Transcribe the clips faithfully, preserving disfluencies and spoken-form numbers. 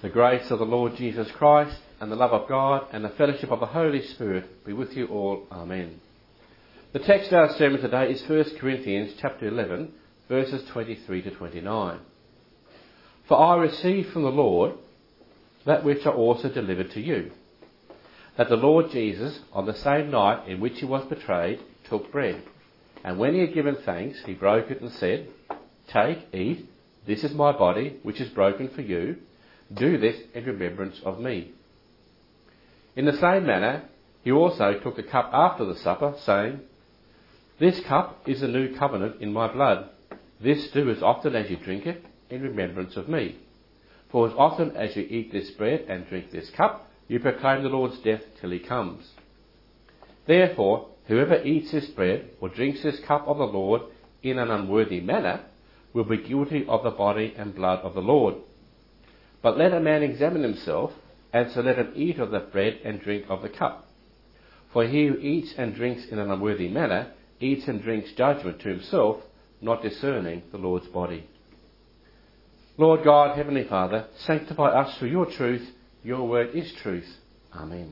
The grace of the Lord Jesus Christ and the love of God and the fellowship of the Holy Spirit be with you all. Amen. The text of our sermon today is First Corinthians chapter eleven, verses twenty-three to twenty-nine. For I received from the Lord that which I also delivered to you, that the Lord Jesus, on the same night in which he was betrayed, took bread, and when he had given thanks, he broke it and said, "Take, eat, this is my body, which is broken for you. Do this in remembrance of me." In the same manner, he also took the cup after the supper, saying, "This cup is the new covenant in my blood. This do as often as you drink it in remembrance of me. For as often as you eat this bread and drink this cup, you proclaim the Lord's death till he comes. Therefore, whoever eats this bread or drinks this cup of the Lord in an unworthy manner will be guilty of the body and blood of the Lord. But let a man examine himself, and so let him eat of the bread and drink of the cup. For he who eats and drinks in an unworthy manner eats and drinks judgment to himself, not discerning the Lord's body." Lord God, Heavenly Father, sanctify us through your truth. Your word is truth. Amen.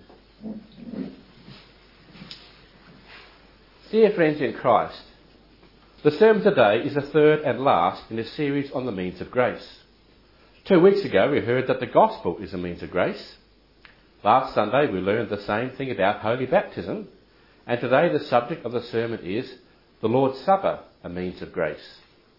Dear friends in Christ, the sermon today is the third and last in a series on the means of grace. Two weeks ago we heard that the gospel is a means of grace. Last Sunday we learned the same thing about holy baptism, and today the subject of the sermon is the Lord's Supper, a means of grace.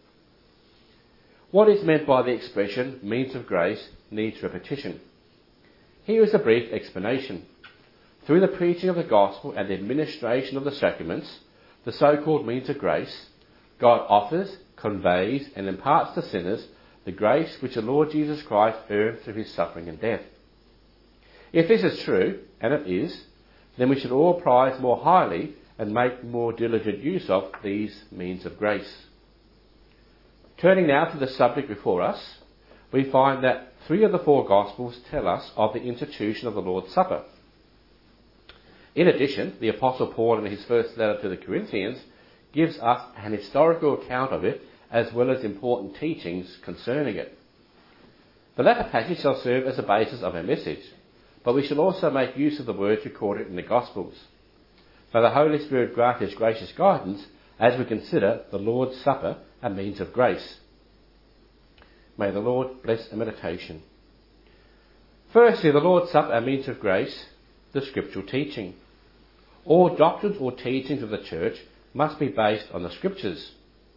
What is meant by the expression means of grace needs repetition. Here is a brief explanation. Through the preaching of the gospel and the administration of the sacraments, the so-called means of grace, God offers, conveys and imparts to sinners the grace which the Lord Jesus Christ earned through his suffering and death. If this is true, and it is, then we should all prize more highly and make more diligent use of these means of grace. Turning now to the subject before us, we find that three of the four Gospels tell us of the institution of the Lord's Supper. In addition, the Apostle Paul in his first letter to the Corinthians gives us an historical account of it as well as important teachings concerning it. The latter passage shall serve as the basis of our message, but we shall also make use of the words recorded in the Gospels. May the Holy Spirit grant his gracious guidance as we consider the Lord's Supper, a means of grace. May the Lord bless the meditation. Firstly, the Lord's Supper, a means of grace, the scriptural teaching. All doctrines or teachings of the Church must be based on the Scriptures.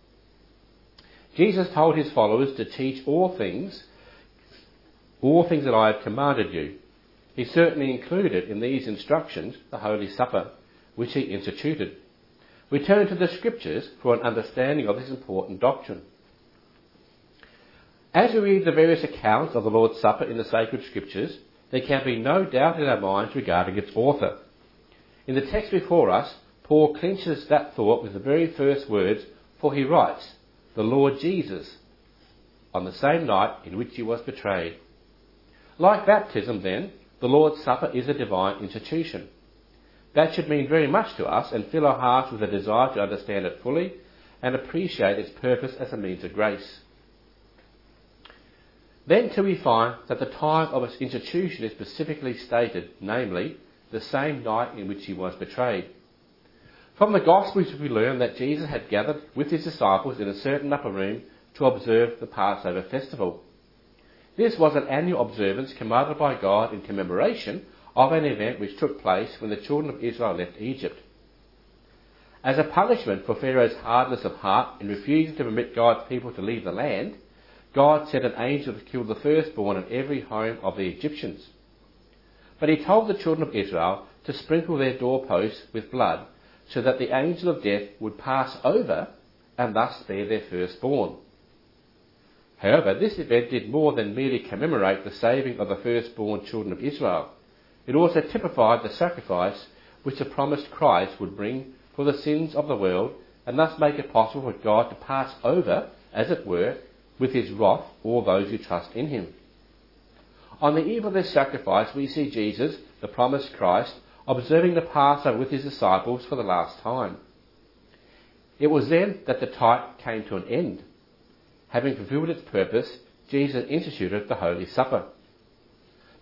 Jesus told his followers to teach all things, all things that I have commanded you. He certainly included in these instructions the Holy Supper, which he instituted. We turn to the Scriptures for an understanding of this important doctrine. As we read the various accounts of the Lord's Supper in the sacred Scriptures, there can be no doubt in our minds regarding its author. In the text before us, Paul clinches that thought with the very first words, for he writes, "The Lord Jesus, on the same night in which he was betrayed." Like baptism, then, the Lord's Supper is a divine institution. That should mean very much to us and fill our hearts with a desire to understand it fully and appreciate its purpose as a means of grace. Then too we find that the time of its institution is specifically stated, namely, the same night in which he was betrayed. From the Gospels we learn that Jesus had gathered with his disciples in a certain upper room to observe the Passover festival. This was an annual observance commanded by God in commemoration of an event which took place when the children of Israel left Egypt. As a punishment for Pharaoh's hardness of heart in refusing to permit God's people to leave the land, God sent an angel to kill the firstborn in every home of the Egyptians. But he told the children of Israel to sprinkle their doorposts with blood, so that the angel of death would pass over and thus spare their firstborn. However, this event did more than merely commemorate the saving of the firstborn children of Israel. It also typified the sacrifice which the promised Christ would bring for the sins of the world, and thus make it possible for God to pass over, as it were, with his wrath all those who trust in him. On the eve of this sacrifice, we see Jesus, the promised Christ, observing the Passover with his disciples for the last time. It was then that the type came to an end. Having fulfilled its purpose, Jesus instituted the Holy Supper.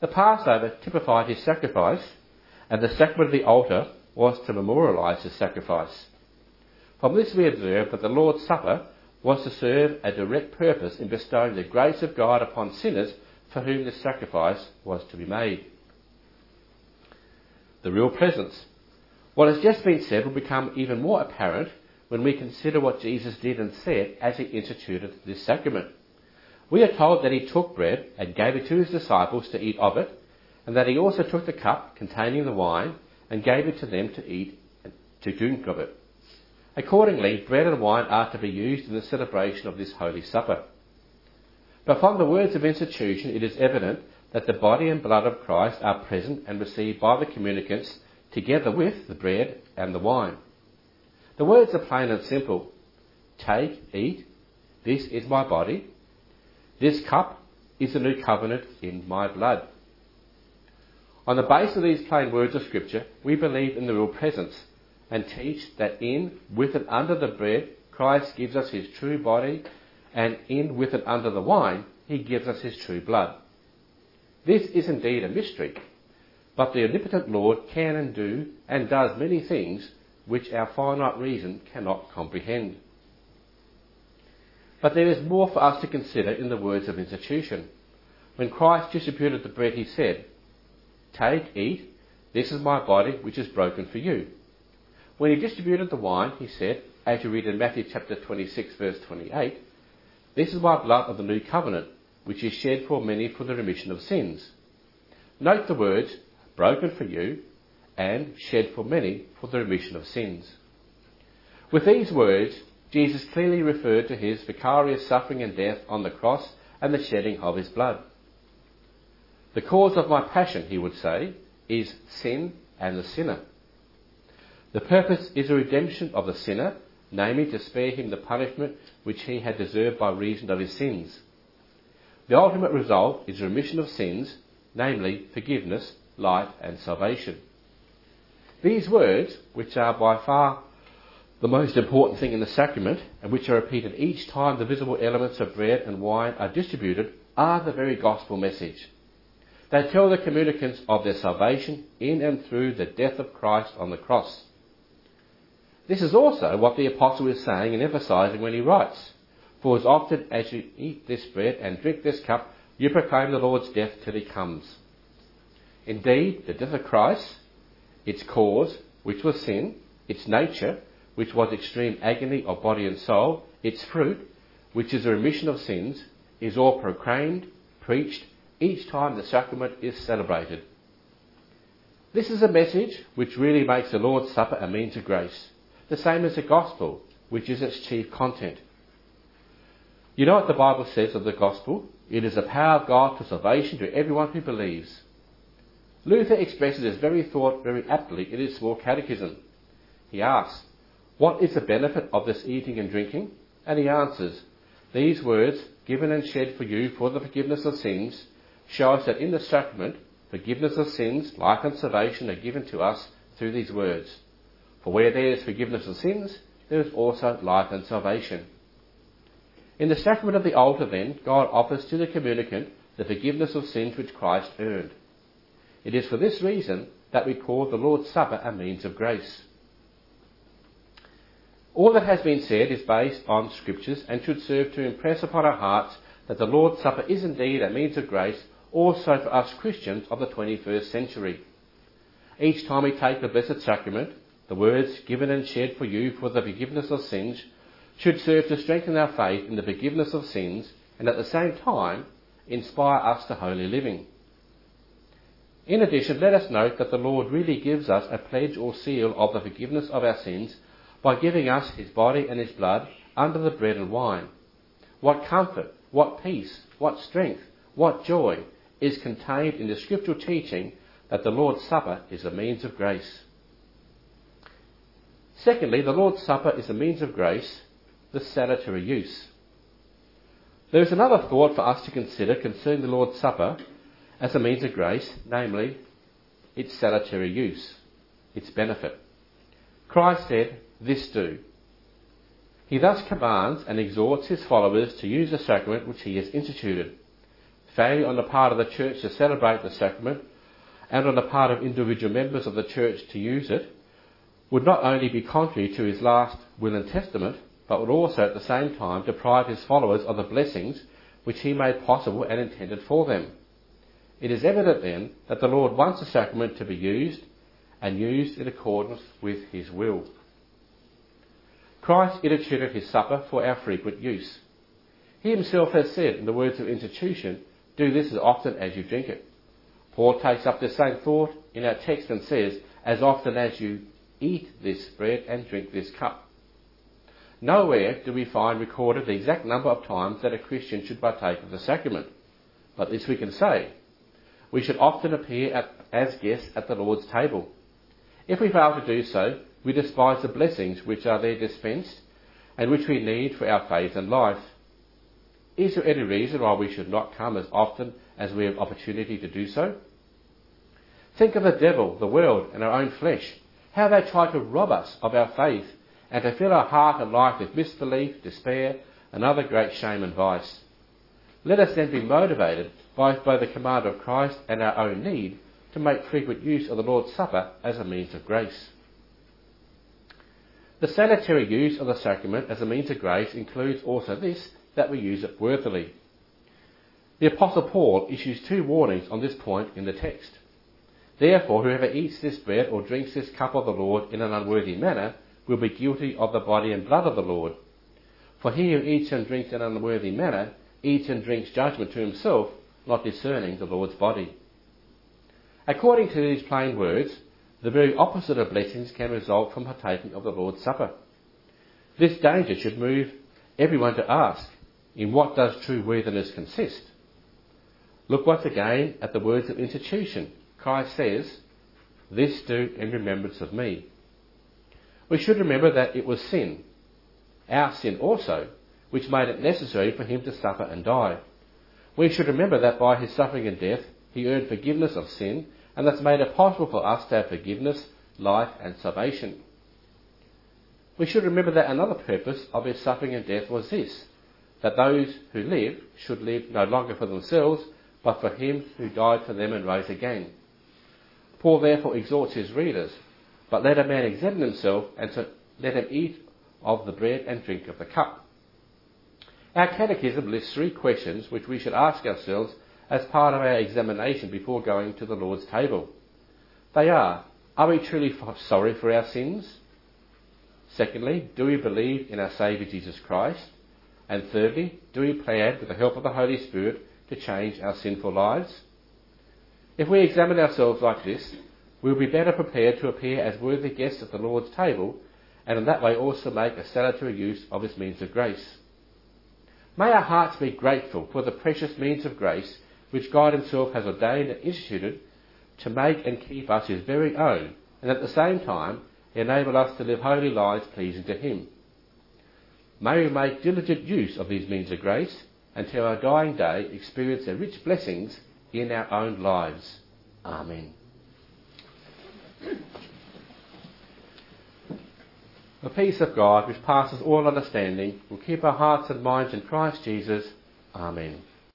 The Passover typified his sacrifice, and the sacrament of the altar was to memorialise his sacrifice. From this we observe that the Lord's Supper was to serve a direct purpose in bestowing the grace of God upon sinners for whom this sacrifice was to be made. The real presence. What has just been said will become even more apparent when we consider what Jesus did and said as he instituted this sacrament. We are told that he took bread and gave it to his disciples to eat of it, and that he also took the cup containing the wine and gave it to them to eat and to drink of it. Accordingly, bread and wine are to be used in the celebration of this Holy Supper. But from the words of institution, it is evident that the body and blood of Christ are present and received by the communicants together with the bread and the wine. The words are plain and simple. Take, eat, this is my body. This cup is the new covenant in my blood. On the basis of these plain words of Scripture, we believe in the real presence and teach that in, with and under the bread, Christ gives us his true body, and in, with and under the wine, he gives us his true blood. This is indeed a mystery, but the omnipotent Lord can and do and does many things which our finite reason cannot comprehend. But there is more for us to consider in the words of institution. When Christ distributed the bread, he said, "Take, eat, this is my body which is broken for you." When he distributed the wine, he said, as you read in Matthew chapter twenty-six, verse twenty-eight, "This is my blood of the new covenant, which is shed for many for the remission of sins." Note the words, broken for you, and shed for many for the remission of sins. With these words, Jesus clearly referred to his vicarious suffering and death on the cross and the shedding of his blood. The cause of my passion, he would say, is sin and the sinner. The purpose is a redemption of the sinner, namely to spare him the punishment which he had deserved by reason of his sins. The ultimate result is remission of sins, namely forgiveness, life and salvation. These words, which are by far the most important thing in the sacrament, and which are repeated each time the visible elements of bread and wine are distributed, are the very gospel message. They tell the communicants of their salvation in and through the death of Christ on the cross. This is also what the apostle is saying and emphasising when he writes, "For as often as you eat this bread and drink this cup, you proclaim the Lord's death till he comes." Indeed, the death of Christ, its cause, which was sin, its nature, which was extreme agony of body and soul, its fruit, which is the remission of sins, is all proclaimed, preached, each time the sacrament is celebrated. This is a message which really makes the Lord's Supper a means of grace, the same as the gospel, which is its chief content. You know what the Bible says of the gospel? It is the power of God to salvation to everyone who believes. Luther expresses this very thought very aptly in his small catechism. He asks, "What is the benefit of this eating and drinking?" And he answers, "These words, given and shed for you for the forgiveness of sins, show us that in the sacrament, forgiveness of sins, life and salvation are given to us through these words. For where there is forgiveness of sins, there is also life and salvation." In the sacrament of the altar, then, God offers to the communicant the forgiveness of sins which Christ earned. It is for this reason that we call the Lord's Supper a means of grace. All that has been said is based on Scriptures and should serve to impress upon our hearts that the Lord's Supper is indeed a means of grace also for us Christians of the twenty-first century. Each time we take the Blessed Sacrament, the words given and shed for you for the forgiveness of sins should serve to strengthen our faith in the forgiveness of sins and at the same time inspire us to holy living. In addition, let us note that the Lord really gives us a pledge or seal of the forgiveness of our sins by giving us his body and his blood under the bread and wine. What comfort, what peace, what strength, what joy is contained in the scriptural teaching that the Lord's Supper is a means of grace. Secondly, the Lord's Supper is a means of grace, the salutary use. There is another thought for us to consider concerning the Lord's Supper as a means of grace, namely its salutary use, its benefit. Christ said, "This do." He thus commands and exhorts his followers to use the sacrament which he has instituted. failure on the part of the church to celebrate the sacrament and on the part of individual members of the church to use it would not only be contrary to his last will and testament, but would also at the same time deprive his followers of the blessings which he made possible and intended for them. It is evident then that the Lord wants the sacrament to be used, and used in accordance with his will. Christ instituted his supper for our frequent use. He himself has said in the words of institution, "Do this as often as you drink it." Paul takes up the same thought in our text and says, "As often as you eat this bread and drink this cup." Nowhere do we find recorded the exact number of times that a Christian should partake of the sacrament, but this we can say: we should often appear at, as guests at the Lord's table. If we fail to do so, we despise the blessings which are there dispensed and which we need for our faith and life. Is there any reason why we should not come as often as we have opportunity to do so? Think of the devil, the world, and our own flesh, how they try to rob us of our faith and to fill our heart and life with misbelief, despair, and other great shame and vice. Let us then be motivated by both the command of Christ and our own need to make frequent use of the Lord's Supper as a means of grace. The salutary use of the sacrament as a means of grace includes also this, that we use it worthily. The Apostle Paul issues two warnings on this point in the text. Therefore, whoever eats this bread or drinks this cup of the Lord in an unworthy manner will be guilty of the body and blood of the Lord. For he who eats and drinks in an unworthy manner eats and drinks judgment to himself, not discerning the Lord's body. According to these plain words, the very opposite of blessings can result from partaking of the Lord's Supper. This danger should move everyone to ask, in what does true worthiness consist? Look once again at the words of institution. Christ says, "This do in remembrance of me." We should remember that it was sin, our sin also, which made it necessary for him to suffer and die. We should remember that by his suffering and death, he earned forgiveness of sin, and thus made it possible for us to have forgiveness, life, and salvation. We should remember that another purpose of his suffering and death was this, that those who live should live no longer for themselves, but for him who died for them and rose again. Paul therefore exhorts his readers, "But let a man examine himself, and so let him eat of the bread and drink of the cup." Our catechism lists three questions which we should ask ourselves as part of our examination before going to the Lord's table. They are, are we truly sorry for our sins? Secondly, do we believe in our Saviour Jesus Christ? And thirdly, do we plan with the help of the Holy Spirit to change our sinful lives? If we examine ourselves like this, we will be better prepared to appear as worthy guests at the Lord's table, and in that way also make a salutary use of his means of grace. May our hearts be grateful for the precious means of grace which God himself has ordained and instituted to make and keep us his very own, and at the same time enable us to live holy lives pleasing to him. May we make diligent use of these means of grace, and till our dying day experience their rich blessings in our own lives. Amen. The peace of God, which passes all understanding, will keep our hearts and minds in Christ Jesus. Amen.